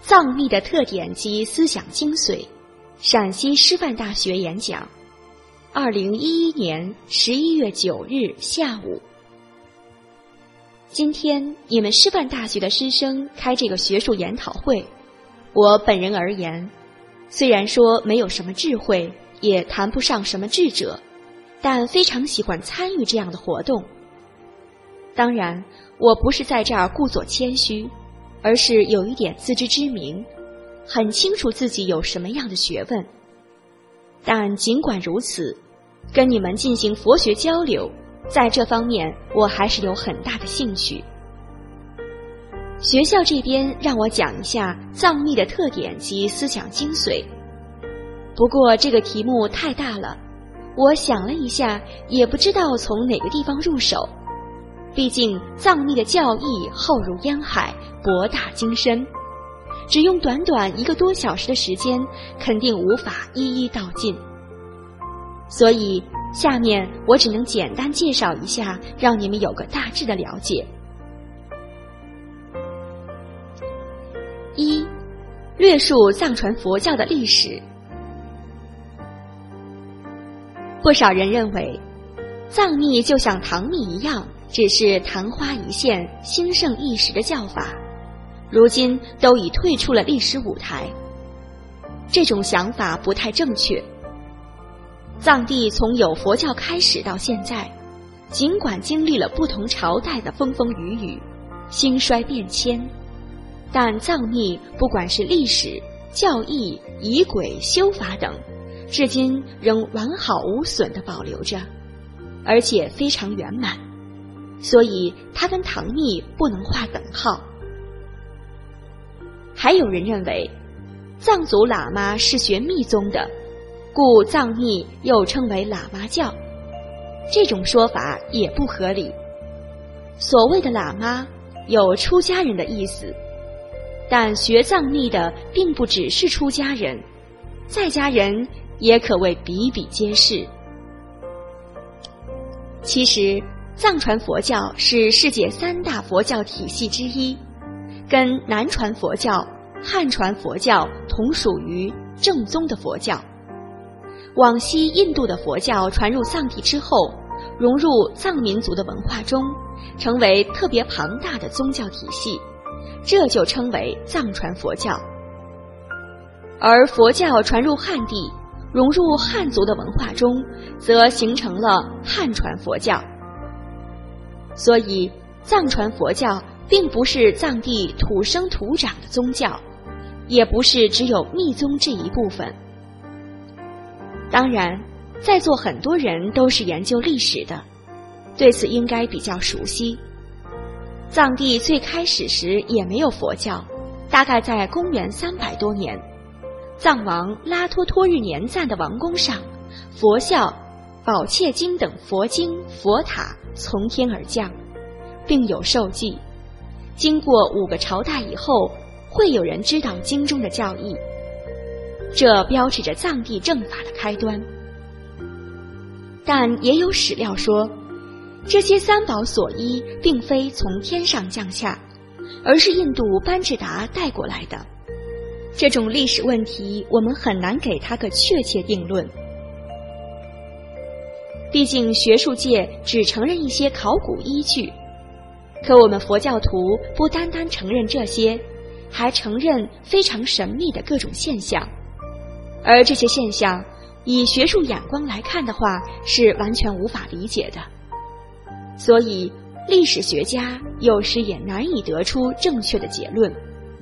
藏密的特点及思想精髓，陕西师范大学演讲，2011年11月9日下午。今天你们师范大学的师生开这个学术研讨会，我本人而言，虽然说没有什么智慧，也谈不上什么智者，但非常喜欢参与这样的活动。当然，我不是在这儿故作谦虚，而是有一点自知之明，很清楚自己有什么样的学问。但尽管如此，跟你们进行佛学交流，在这方面我还是有很大的兴趣。学校这边让我讲一下藏密的特点及思想精髓，不过这个题目太大了，我想了一下，也不知道从哪个地方入手。毕竟藏密的教义浩如烟海，博大精深，只用短短1个多小时的时间，肯定无法一一道尽。所以下面我只能简单介绍一下，让你们有个大致的了解。1. 略述藏传佛教的历史。不少人认为，藏密就像唐密一样，只是昙花一现、兴盛一时的教法，如今都已退出了历史舞台。这种想法不太正确。藏地从有佛教开始到现在，尽管经历了不同朝代的风风雨雨、兴衰变迁，但藏密不管是历史、教义、仪轨、修法等，至今仍完好无损地保留着，而且非常圆满，所以它跟唐密不能划等号。还有人认为，藏族喇嘛是学密宗的，故藏密又称为喇嘛教，这种说法也不合理。所谓的喇嘛有出家人的意思，但学藏密的并不只是出家人，在家人也可谓比比皆是。其实藏传佛教是世界3大佛教体系之一，跟南传佛教、汉传佛教同属于正宗的佛教。往昔印度的佛教传入藏地之后，融入藏民族的文化中，成为特别庞大的宗教体系，这就称为藏传佛教。而佛教传入汉地，融入汉族的文化中，则形成了汉传佛教。所以藏传佛教并不是藏地土生土长的宗教，也不是只有密宗这一部分。当然，在座很多人都是研究历史的，对此应该比较熟悉。藏地最开始时也没有佛教，大概在公元300多年，藏王拉脱托日年赞的王宫上，佛教、宝切经等佛经、佛塔从天而降，并有授记。经过5个朝代以后，会有人知道经中的教义，这标志着藏地正法的开端。但也有史料说，这些3宝所依并非从天上降下，而是印度班智达带过来的。这种历史问题我们很难给它个确切定论，毕竟学术界只承认一些考古依据，可我们佛教徒不单单承认这些，还承认非常神秘的各种现象，而这些现象以学术眼光来看的话，是完全无法理解的。所以历史学家有时也难以得出正确的结论。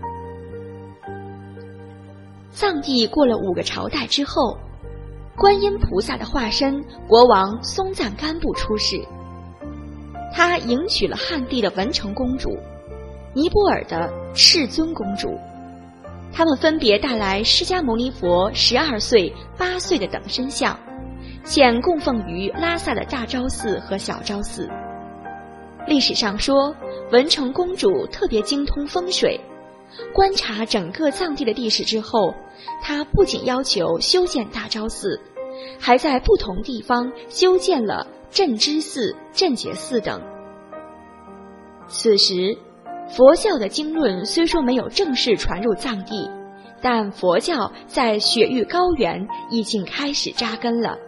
藏地过了5个朝代之后，观音菩萨的化身国王松赞干布出世，他迎娶了汉地的文成公主、尼泊尔的世尊公主，他们分别带来释迦牟尼佛12岁、8岁的等身像，现供奉于拉萨的大昭寺和小昭寺。历史上说，文成公主特别精通风水，观察整个藏地的历史之后，她不仅要求修建大昭寺，还在不同地方修建了镇支寺、镇觉寺等。此时佛教的经论虽说没有正式传入藏地，但佛教在雪域高原已经开始扎根了。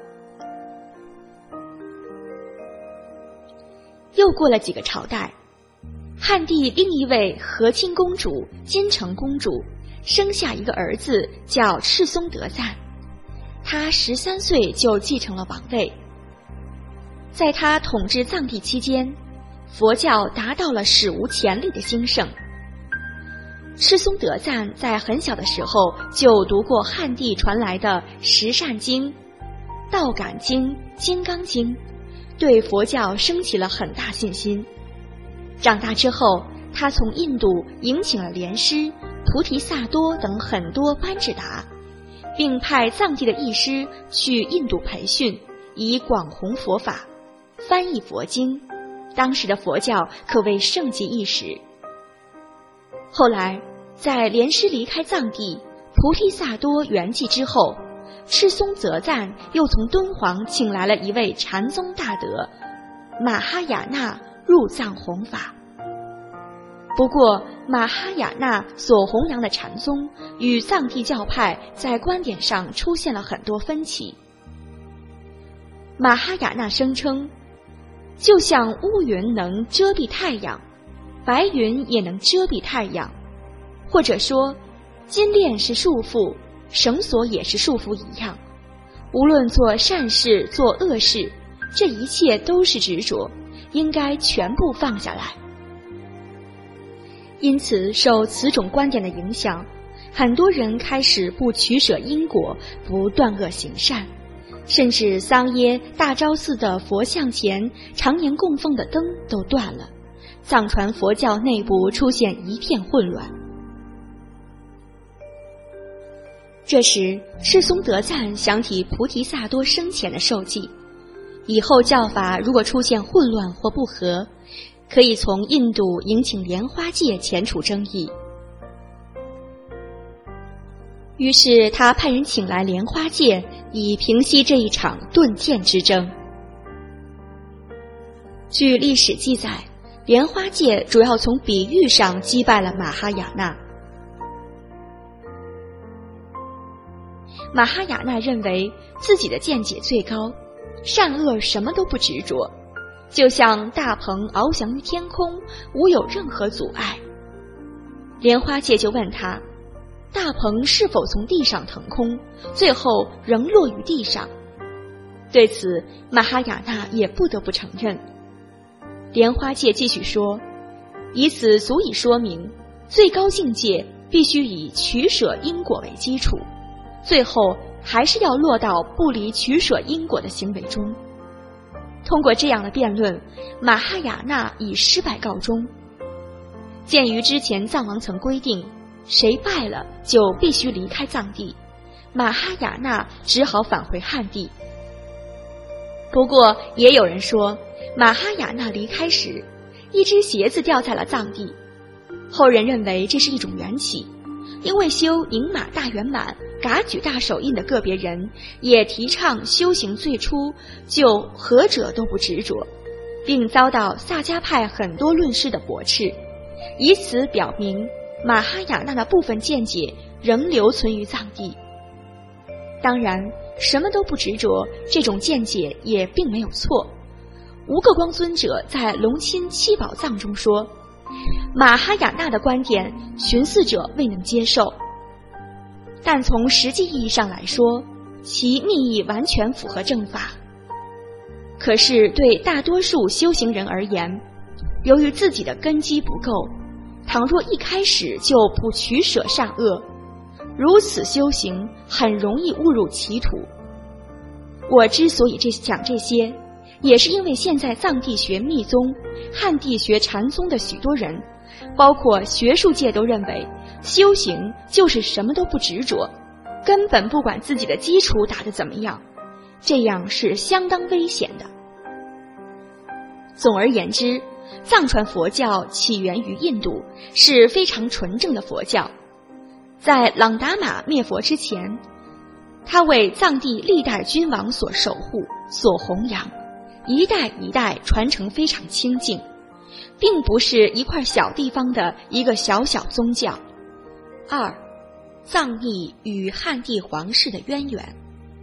又过了几个朝代，汉帝另一位和亲公主金城公主生下一个儿子叫赤松德赞，他13岁就继承了王位。在他统治藏地期间，佛教达到了史无前例的兴盛。赤松德赞在很小的时候就读过汉帝传来的十善经、道感经、金刚经，对佛教升起了很大信心。长大之后，他从印度迎请了莲师、菩提萨多等很多班智达，并派藏地的义师去印度培训，以广弘佛法，翻译佛经。当时的佛教可谓盛极一时。后来在莲师离开藏地，菩提萨多圆寂之后，赤松德赞又从敦煌请来了一位禅宗大德马哈雅那入藏弘法。不过马哈雅那所弘扬的禅宗与藏地教派在观点上出现了很多分歧。马哈雅那声称，就像乌云能遮蔽太阳，白云也能遮蔽太阳，或者说金链是束缚，绳索也是束缚一样，无论做善事做恶事，这一切都是执着，应该全部放下来。因此受此种观点的影响，很多人开始不取舍因果，不断恶行善，甚至桑耶大昭寺的佛像前常年供奉的灯都断了，藏传佛教内部出现一片混乱。这时赤松德赞想起菩提萨多生前的授记，以后教法如果出现混乱或不和，可以从印度迎请莲花戒前除争议。于是他派人请来莲花戒，以平息这一场顿渐之争。据历史记载，莲花戒主要从比喻上击败了马哈雅那。马哈雅那认为自己的见解最高，善恶什么都不执着，就像大鹏翱翔于天空，无有任何阻碍。莲花戒就问他，大鹏是否从地上腾空，最后仍落于地上？对此马哈雅那也不得不承认。莲花戒继续说，以此足以说明最高境界必须以取舍因果为基础，最后还是要落到不离取舍因果的行为中。通过这样的辩论，马哈雅那以失败告终。鉴于之前藏王曾规定，谁败了就必须离开藏地，马哈雅那只好返回汉地。不过也有人说，马哈雅那离开时，一只鞋子掉在了藏地，后人认为这是一种缘起，因为修宁玛大圆满、噶举大手印的个别人也提倡修行最初就何者都不执着，并遭到萨迦派很多论师的驳斥，以此表明马哈雅那的部分见解仍留存于藏地。当然什么都不执着这种见解也并没有错。吴克光尊者在龙钦七宝藏中说，马哈雅那的观点寻思者未能接受，但从实际意义上来说，其密意完全符合正法。可是对大多数修行人而言，由于自己的根基不够，倘若一开始就不取舍善恶，如此修行很容易误入歧途。我之所以讲这些，也是因为现在藏地学密宗、汉地学禅宗的许多人，包括学术界都认为修行就是什么都不执着，根本不管自己的基础打得怎么样，这样是相当危险的。总而言之，藏传佛教起源于印度，是非常纯正的佛教。在朗达玛灭佛之前，他为藏地历代君王所守护、所弘扬，一代一代传承非常清净， 并不是一块小地方的一个小小宗教。二，藏密与汉地皇室的渊源。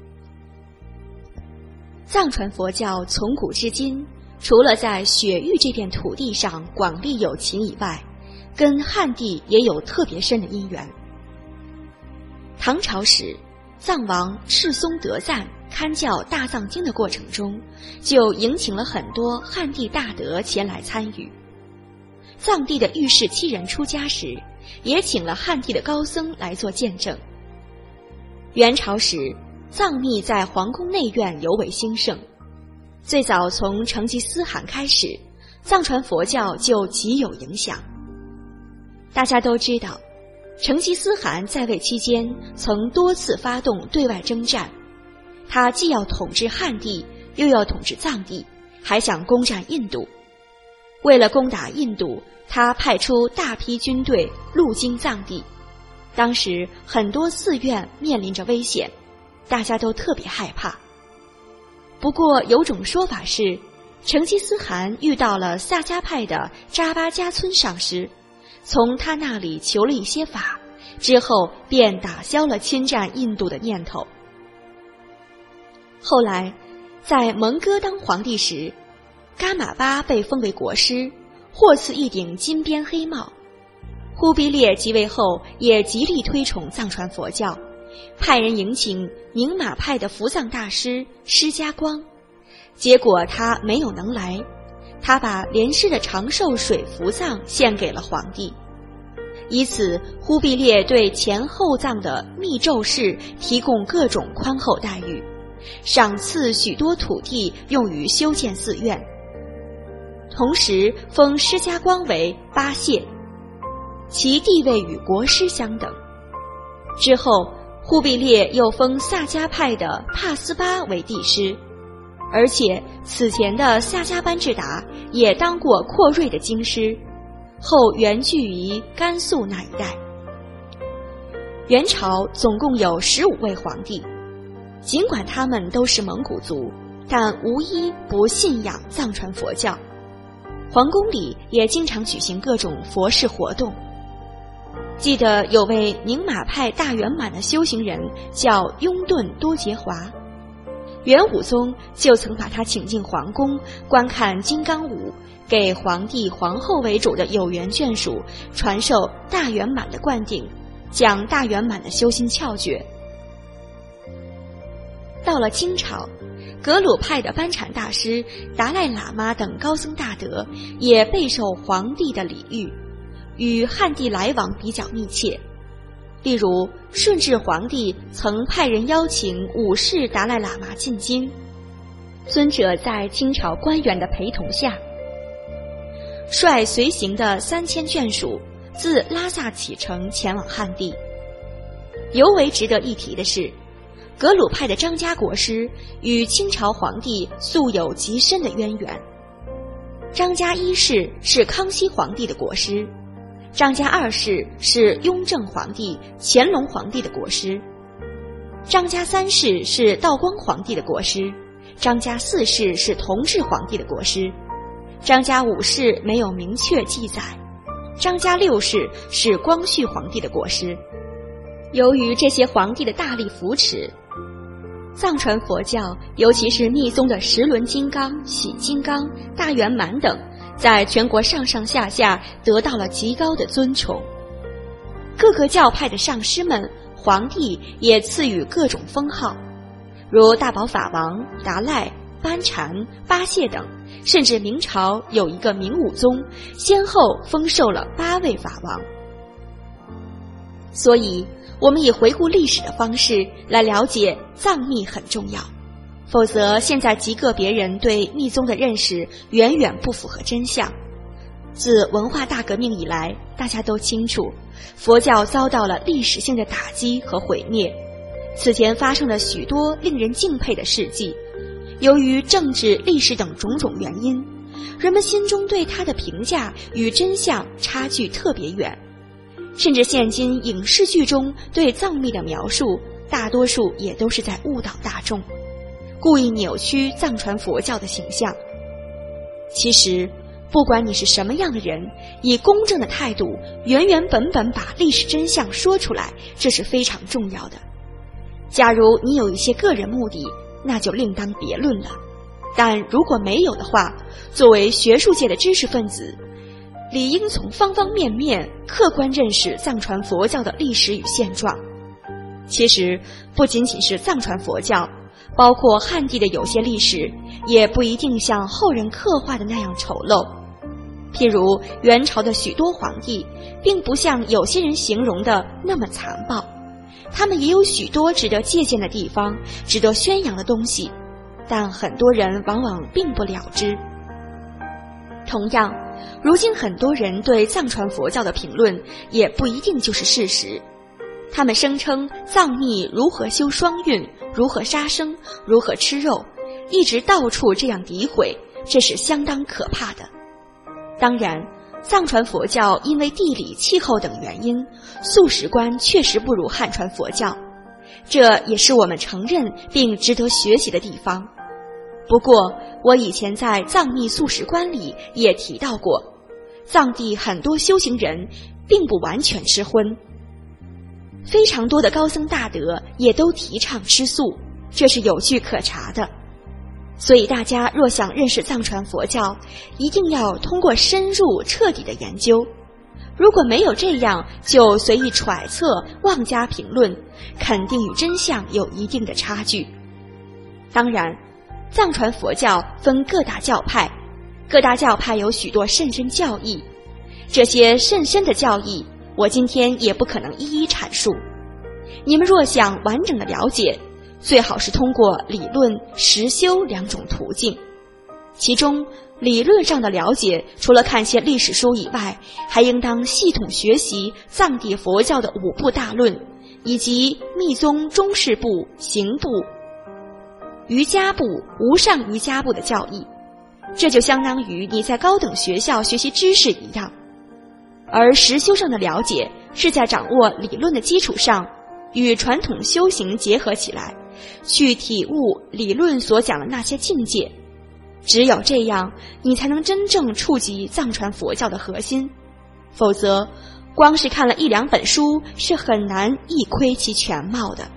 藏传佛教从古至今，除了在雪域这片土地上广利有情以外，跟汉地也有特别深的因缘。唐朝时，藏王赤松德赞刊教大藏经的过程中，就迎请了很多汉地大德前来参与。藏地的御史7人出家时，也请了汉地的高僧来做见证。元朝时，藏密在皇宫内院尤为兴盛。最早从成吉思汗开始，藏传佛教就极有影响。大家都知道，成吉思汗在位期间曾多次发动对外征战，他既要统治汉地，又要统治藏地，还想攻占印度。为了攻打印度，他派出大批军队路经藏地。当时很多寺院面临着危险，大家都特别害怕。不过有种说法是，成吉思汗遇到了萨迦派的扎巴加村上师，从他那里求了一些法，之后便打消了侵占印度的念头。后来在蒙哥当皇帝时，噶玛巴被封为国师，获赐一顶金边黑帽。忽必烈即位后也极力推崇藏传佛教，派人迎请宁玛派的扶藏大师施家光，结果他没有能来，他把莲师的长寿水扶藏献给了皇帝。以此，忽必烈对前后藏的密咒士提供各种宽厚待遇，赏赐许多土地用于修建寺院，同时封施家光为八谢，其地位与国师相等。之后，忽必烈又封萨迦派的帕斯巴为帝师，而且此前的萨迦班智达也当过阔瑞的经师，后原居于甘肃那一带。元朝总共有15位皇帝，尽管他们都是蒙古族，但无一不信仰藏传佛教。皇宫里也经常举行各种佛事活动。记得有位宁玛派大圆满的修行人叫雍顿多杰华，元武宗就曾把他请进皇宫观看金刚舞，给皇帝皇后为主的有缘眷属传授大圆满的灌顶，讲大圆满的修心窍诀。到了清朝，格鲁派的班禅大师、达赖喇嘛等高僧大德也备受皇帝的礼遇，与汉地来往比较密切。例如，顺治皇帝曾派人邀请五世达赖喇嘛进京，尊者在清朝官员的陪同下，率随行的3000眷属自拉萨启程前往汉地。尤为值得一提的是，格鲁派的张家国师与清朝皇帝素有极深的渊源。张家1世是康熙皇帝的国师，张家2世是雍正皇帝、乾隆皇帝的国师，张家3世是道光皇帝的国师，张家4世是同治皇帝的国师，张家5世没有明确记载，张家6世是光绪皇帝的国师。由于这些皇帝的大力扶持，藏传佛教，尤其是密宗的10轮金刚、喜金刚、大圆满等，在全国上上下下得到了极高的尊崇。各个教派的上师们、皇帝也赐予各种封号，如大宝法王、达赖、班禅、八谢等，甚至明朝有一个明武宗，先后封授了8位法王。所以我们以回顾历史的方式来了解藏密很重要，否则现在极个别人对密宗的认识远远不符合真相。自文化大革命以来，大家都清楚，佛教遭到了历史性的打击和毁灭。此前发生了许多令人敬佩的事迹，由于政治、历史等种种原因，人们心中对它的评价与真相差距特别远。甚至现今影视剧中对藏密的描述，大多数也都是在误导大众，故意扭曲藏传佛教的形象。其实不管你是什么样的人，以公正的态度原原本本把历史真相说出来，这是非常重要的。假如你有一些个人目的，那就另当别论了。但如果没有的话，作为学术界的知识分子，理应从方方面面客观认识藏传佛教的历史与现状。其实不仅仅是藏传佛教，包括汉地的有些历史也不一定像后人刻画的那样丑陋。譬如元朝的许多皇帝并不像有些人形容的那么残暴，他们也有许多值得借鉴的地方，值得宣扬的东西，但很多人往往并不了知。同样，如今很多人对藏传佛教的评论也不一定就是事实。他们声称藏密如何修双运，如何杀生，如何吃肉，一直到处这样诋毁，这是相当可怕的。当然，藏传佛教因为地理、气候等原因，素食观确实不如汉传佛教，这也是我们承认并值得学习的地方。不过，我以前在藏密素食观里也提到过，藏地很多修行人并不完全吃荤，非常多的高僧大德也都提倡吃素，这是有据可查的。所以大家若想认识藏传佛教，一定要通过深入彻底的研究。如果没有这样就随意揣测、妄加评论，肯定与真相有一定的差距。当然，藏传佛教分各大教派，各大教派有许多甚深教义，这些甚深的教义我今天也不可能一一阐述。你们若想完整的了解，最好是通过理论、实修两种途径。其中理论上的了解，除了看些历史书以外，还应当系统学习藏地佛教的5部大论，以及密宗中士部、行部、瑜伽部、无上瑜伽部的教义。这就相当于你在高等学校学习知识一样。而实修上的了解，是在掌握理论的基础上，与传统修行结合起来，去体悟理论所讲的那些境界。只有这样，你才能真正触及藏传佛教的核心，否则光是看了1、2本书是很难一窥其全貌的。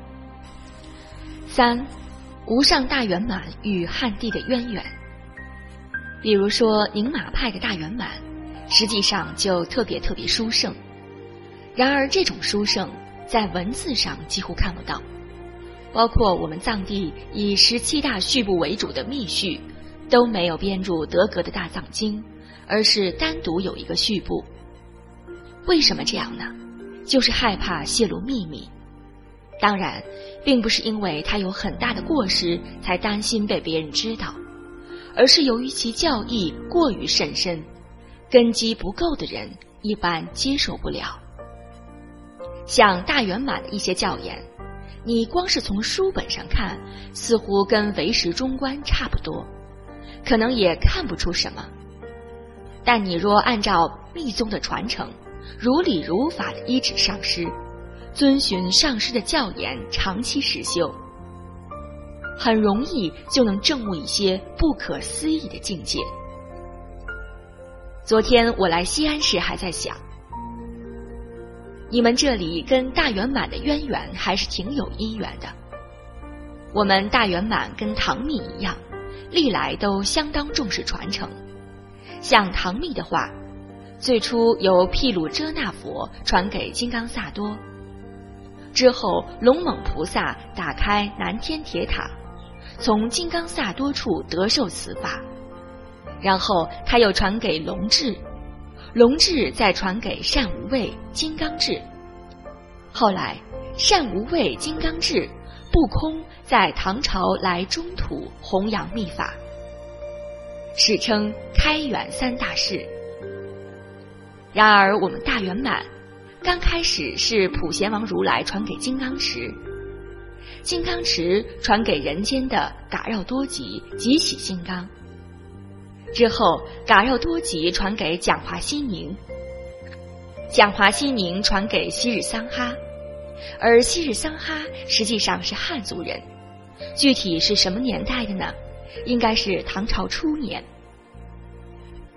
3. 无上大圆满与汉地的渊源。比如说宁玛派的大圆满，实际上就特别殊胜。然而这种殊胜在文字上几乎看不到，包括我们藏地以17大序部为主的密序，都没有编入德格的大藏经，而是单独有一个序部。为什么这样呢？就是害怕泄露秘密。当然，并不是因为它有很大的过失才担心被别人知道，而是由于其教义过于甚深，根基不够的人一般接受不了。像大圆满的一些教言，你光是从书本上看，似乎跟唯识中观差不多，可能也看不出什么。但你若按照密宗的传承，如理如法的依止上师，遵循上师的教言，长期实修，很容易就能证悟一些不可思议的境界。昨天我来西安时还在想，你们这里跟大圆满的渊源还是挺有因缘的。我们大圆满跟唐密一样，历来都相当重视传承。像唐密的话，最初由毗卢遮那佛传给金刚萨多，之后龙猛菩萨打开南天铁塔，从金刚萨多处得受此法，然后他又传给龙智，龙智再传给善无畏、金刚智。后来善无畏、金刚智不空在唐朝来中土弘扬密法，史称开元3大士。然而我们大圆满刚开始是普贤王如来传给金刚持，金刚持传给人间的嘎绕多吉及喜金刚，之后嘎绕多吉传给讲华西宁，讲华西宁传给昔日桑哈，而昔日桑哈实际上是汉族人，具体是什么年代的呢？应该是唐朝初年。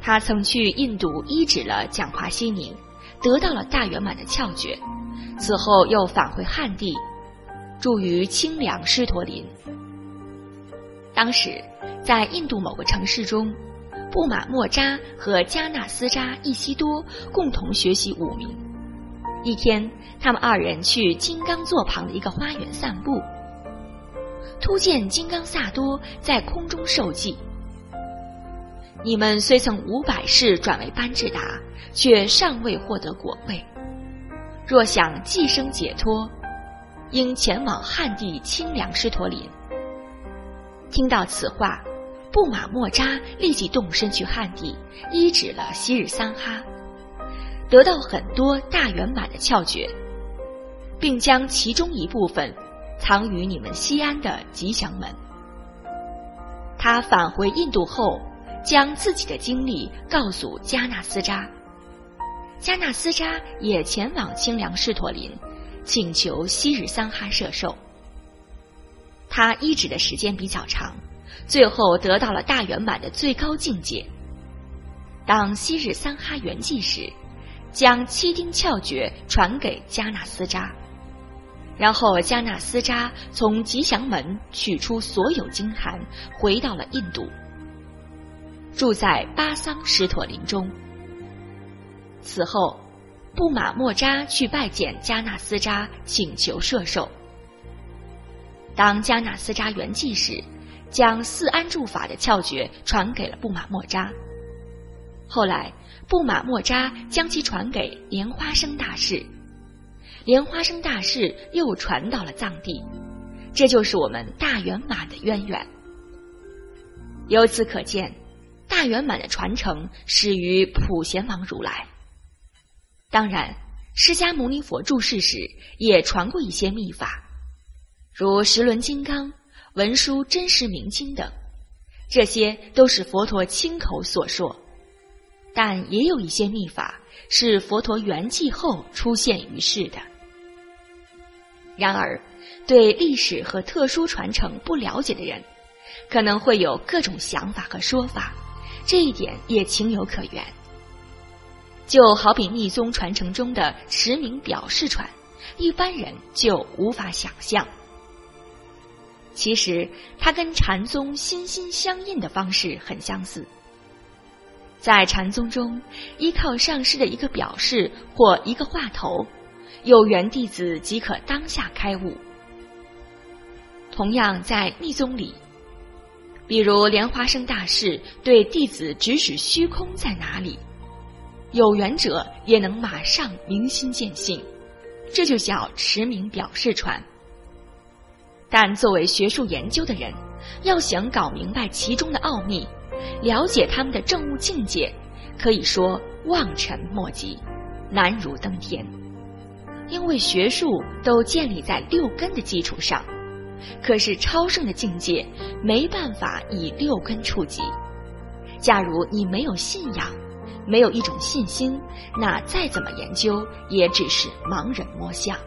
他曾去印度医治了讲华西宁，得到了大圆满的窍诀，此后又返回汉地，住于清凉狮驼林。当时在印度某个城市中，布玛莫扎和加纳斯扎伊西多共同学习武名。一天，他们二人去金刚座旁的一个花园散步，突见金刚萨多在空中受记：你们虽曾500世转为班智达，却尚未获得果位。若想寄生解脱，应前往汉地清凉狮驼林。听到此话，布玛莫扎立即动身去汉地，医治了昔日三哈，得到很多大圆满的窍诀，并将其中一部分藏于你们西安的吉祥门。他返回印度后，将自己的经历告诉加纳斯扎，加纳斯扎也前往清凉狮驼林，请求昔日三哈摄受。他医治的时间比较长，最后得到了大圆满的最高境界。当昔日三哈圆寂时，将7丁窍诀传给加纳斯扎，然后加纳斯扎从吉祥门取出所有经函，回到了印度，住在巴桑狮驼林中。此后，布玛莫扎去拜见加纳斯扎，请求摄受。当加纳斯扎圆寂时，将4安住法的窍诀传给了布玛莫扎。后来，布玛莫扎将其传给莲花生大士，莲花生大士又传到了藏地，这就是我们大圆满的渊源。由此可见，大圆满的传承始于普贤王如来。当然，释迦牟尼佛住世时也传过一些秘法，如十轮金刚、文殊真实明经等，这些都是佛陀亲口所说。但也有一些秘法是佛陀圆寂后出现于世的。然而，对历史和特殊传承不了解的人，可能会有各种想法和说法，这一点也情有可原。就好比密宗传承中的持名表示传，一般人就无法想象。其实，它跟禅宗心心相印的方式很相似。在禅宗中，依靠上师的一个表示或一个话头，有缘弟子即可当下开悟。同样在密宗里，比如莲花生大士对弟子指使虚空在哪里，有缘者也能马上明心见性，这就叫持名表示传。但作为学术研究的人，要想搞明白其中的奥秘，了解他们的证悟境界，可以说望尘莫及，难如登天。因为学术都建立在6根的基础上，可是超胜的境界没办法以6根触及。假如你没有信仰，没有一种信心，那再怎么研究也只是盲人摸象。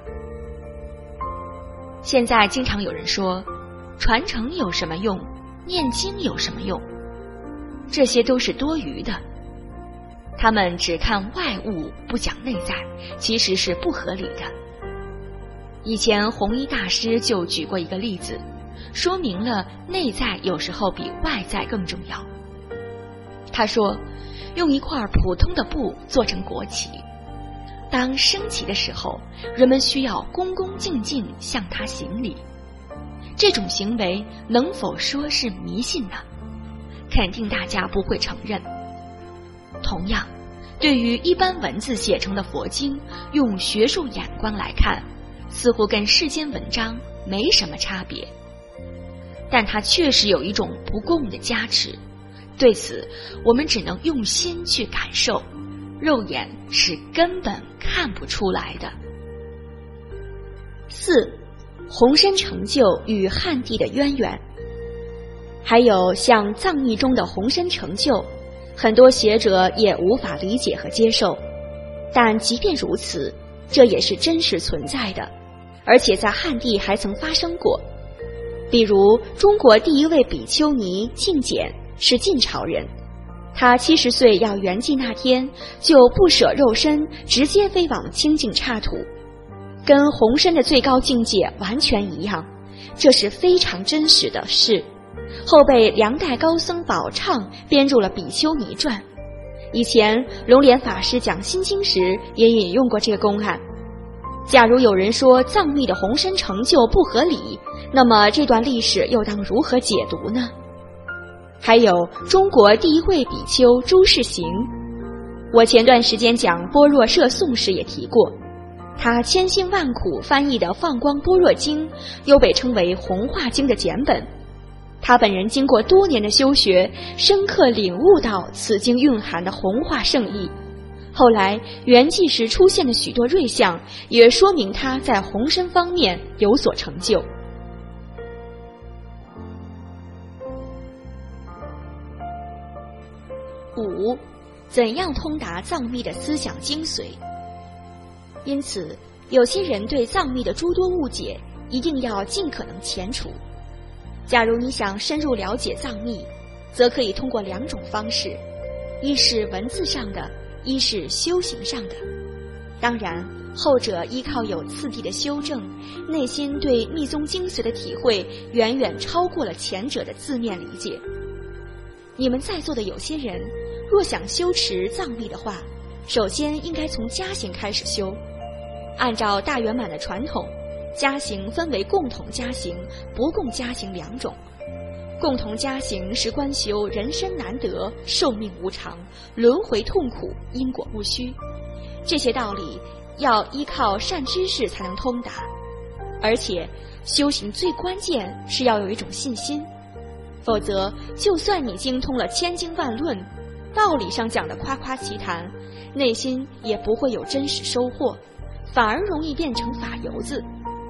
现在经常有人说，传承有什么用？念经有什么用？这些都是多余的。他们只看外物，不讲内在，其实是不合理的。以前弘一大师就举过一个例子，说明了内在有时候比外在更重要。他说，用一块普通的布做成国旗，当升旗的时候，人们需要恭恭敬敬向他行礼。这种行为能否说是迷信呢？肯定大家不会承认。同样，对于一般文字写成的佛经，用学术眼光来看，似乎跟世间文章没什么差别，但它确实有一种不共的加持。对此，我们只能用心去感受，肉眼是根本看不出来的。 4. 弘深成就与汉地的渊源。还有像藏译中的弘深成就，很多学者也无法理解和接受，但即便如此，这也是真实存在的，而且在汉地还曾发生过。比如中国第一位比丘尼净简是晋朝人， 他70岁要圆寂那天，就不舍肉身，直接飞往清净刹土，跟红参的最高境界完全一样，这是非常真实的事。后被梁代高僧宝畅编入了《比丘尼传》。以前龙莲法师讲心经时也引用过这个公案。假如有人说藏密的红参成就不合理，那么这段历史又当如何解读呢？还有中国第一位比丘朱士行，我前段时间讲般若摄颂时也提过，他千辛万苦翻译的《放光般若经》又被称为弘化经的简本。他本人经过多年的修学，深刻领悟到此经蕴含的弘化圣意。后来圆寂时出现的许多瑞相，也说明他在弘身方面有所成就。5. 怎样通达藏密的思想精髓？因此，有些人对藏密的诸多误解，一定要尽可能前除。假如你想深入了解藏密，则可以通过2种方式，一是文字上的，一是修行上的。当然，后者依靠有次第的修正，内心对密宗精髓的体会远远超过了前者的字面理解。你们在座的有些人，若想修持藏密的话，首先应该从加行开始修。按照大圆满的传统，加行分为共同加行、不共加行2种。共同加行是观修人生难得、寿命无常、轮回痛苦、因果不虚，这些道理要依靠善知识才能通达。而且修行最关键是要有一种信心，否则就算你精通了千经万论，道理上讲的夸夸其谈，内心也不会有真实收获，反而容易变成法油子。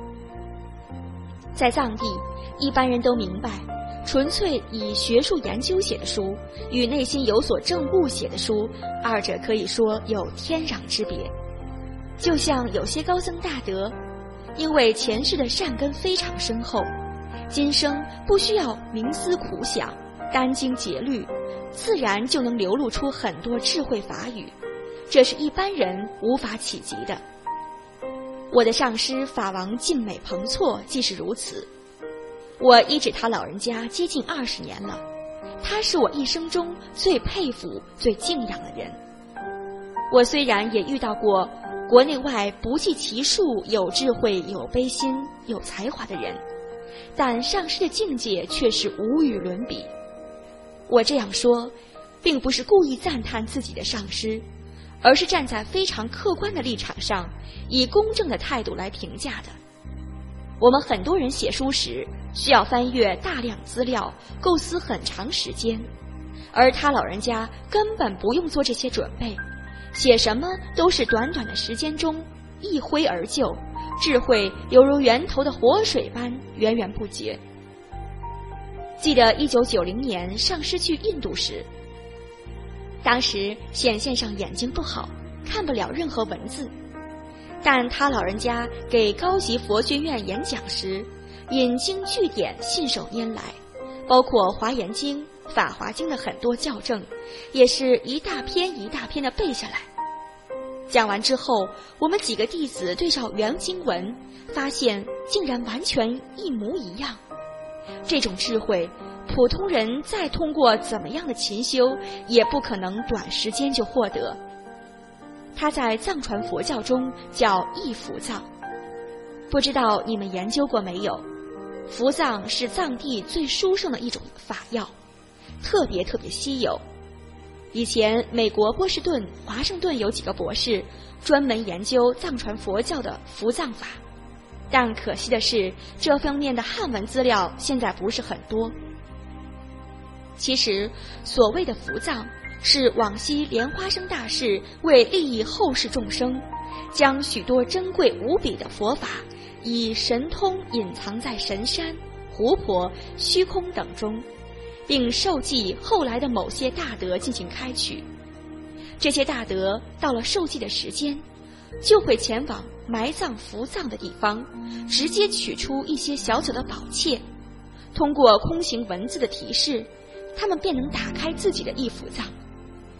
在藏地，一般人都明白，纯粹以学术研究写的书与内心有所证悟写的书，二者可以说有天壤之别。就像有些高僧大德，因为前世的善根非常深厚，今生不需要冥思苦想、殚精竭虑，自然就能流露出很多智慧法语，这是一般人无法企及的。我的上师法王晋美彭措既是如此，我依止他老人家接近20年了，他是我一生中最佩服、最敬仰的人。我虽然也遇到过国内外不计其数有智慧、有悲心、有才华的人，但上师的境界却是无与伦比。我这样说，并不是故意赞叹自己的上师，而是站在非常客观的立场上，以公正的态度来评价的。我们很多人写书时需要翻阅大量资料，构思很长时间，而他老人家根本不用做这些准备，写什么都是短短的时间中一挥而就，智慧犹如源头的活水般源源不绝。记得1990年上师去印度时，当时显现上眼睛不好，看不了任何文字，但他老人家给高级佛学院演讲时，引经据典信手拈来，包括华严经、法华经的很多校正，也是一大篇一大篇的背下来。讲完之后，我们几个弟子对照原经文，发现竟然完全一模一样。这种智慧，普通人再通过怎么样的勤修，也不可能短时间就获得。它在藏传佛教中叫意伏藏，不知道你们研究过没有？伏藏是藏地最殊胜的一种法药，特别稀有。以前美国波士顿、华盛顿有几个博士专门研究藏传佛教的伏藏法，但可惜的是，这方面的汉文资料现在不是很多。其实，所谓的伏藏，是往昔莲花生大士为利益后世众生，将许多珍贵无比的佛法，以神通隐藏在神山、湖泊、虚空等中，并授记后来的某些大德进行开取。这些大德到了授记的时间，就会前往埋葬伏藏的地方，直接取出一些小小的宝切，通过空行文字的提示，他们便能打开自己的意伏藏，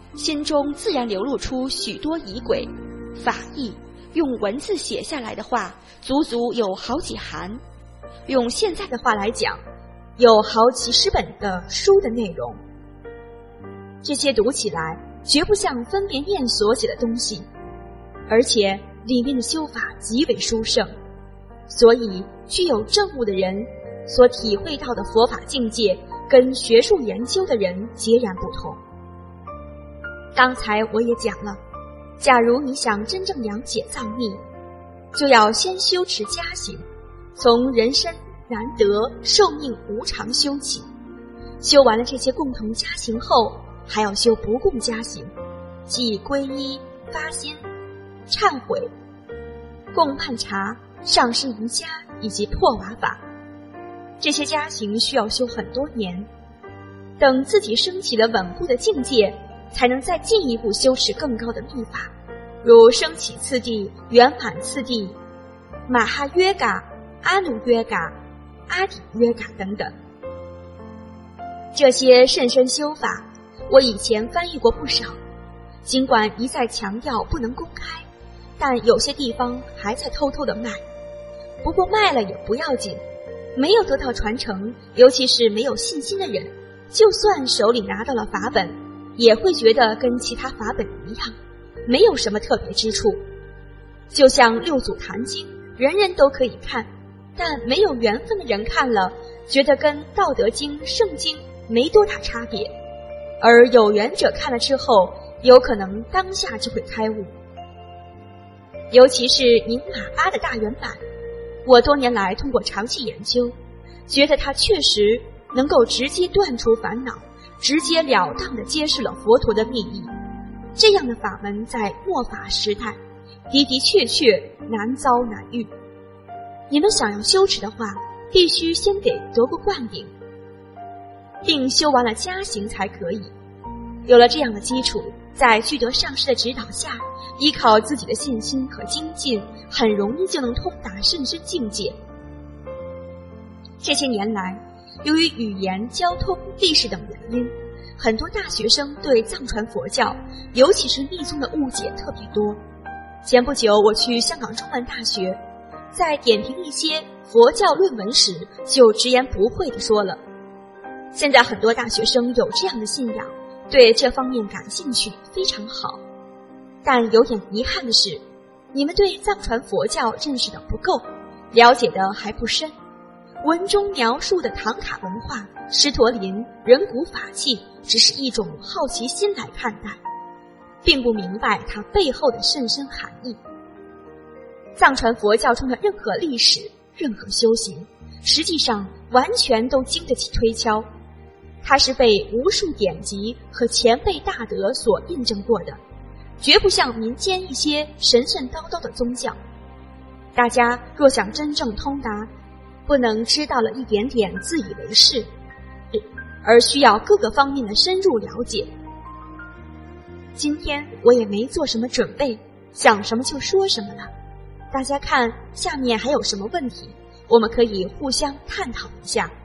心中自然流露出许多仪轨法义，用文字写下来的话足足有好几行，用现在的话来讲，有好几十本的书的内容。这些读起来绝不像分别念所写的东西，而且里面的修法极为殊胜，所以具有证悟的人所体会到的佛法境界跟学术研究的人截然不同。刚才我也讲了，假如你想真正了解藏密，就要先修持家行，从人身难得寿命无常修起。修完了这些共同家行后，还要修不共家行，即皈依、发心、忏悔、共判察、上师瑜伽以及破瓦法。这些家行需要修很多年，等自己升起了稳固的境界，才能再进一步修持更高的密法，如升起次第、圆满次第、马哈约嘎、阿努约嘎、阿底约嘎等等。这些甚深修法我以前翻译过不少，尽管一再强调不能公开，但有些地方还在偷偷的卖。不过卖了也不要紧，没有得到传承，尤其是没有信心的人，就算手里拿到了法本，也会觉得跟其他法本一样，没有什么特别之处。就像六祖坛经，人人都可以看，但没有缘分的人看了，觉得跟道德经、圣经没多大差别，而有缘者看了之后，有可能当下就会开悟。尤其是宁玛巴的大圆满，我多年来通过长期研究，觉得它确实能够直接断除烦恼，直截了当地揭示了佛陀的密意。这样的法门在末法时代的的确确难遭难遇。你们想要修持的话，必须先得得过灌顶，并修完了家行才可以。有了这样的基础，在具德上师的指导下，依靠自己的信心和精进，很容易就能通达甚深境界。这些年来，由于语言、交通、历史等原因，很多大学生对藏传佛教，尤其是密宗的误解特别多。前不久我去香港中文大学，在点评一些佛教论文时，就直言不讳地说了，现在很多大学生有这样的信仰，对这方面感兴趣，非常好。但有点遗憾的是，你们对藏传佛教认识的不够，了解的还不深。文中描述的唐卡文化、狮驼林、人骨法器，只是一种好奇心来看待，并不明白它背后的甚深含义。藏传佛教中的任何历史、任何修行，实际上完全都经得起推敲，它是被无数典籍和前辈大德所印证过的，绝不像民间一些神神叨叨的宗教。大家若想真正通达，不能知道了一点点自以为是，而需要各个方面的深入了解。今天我也没做什么准备，想什么就说什么了。大家看下面还有什么问题，我们可以互相探讨一下。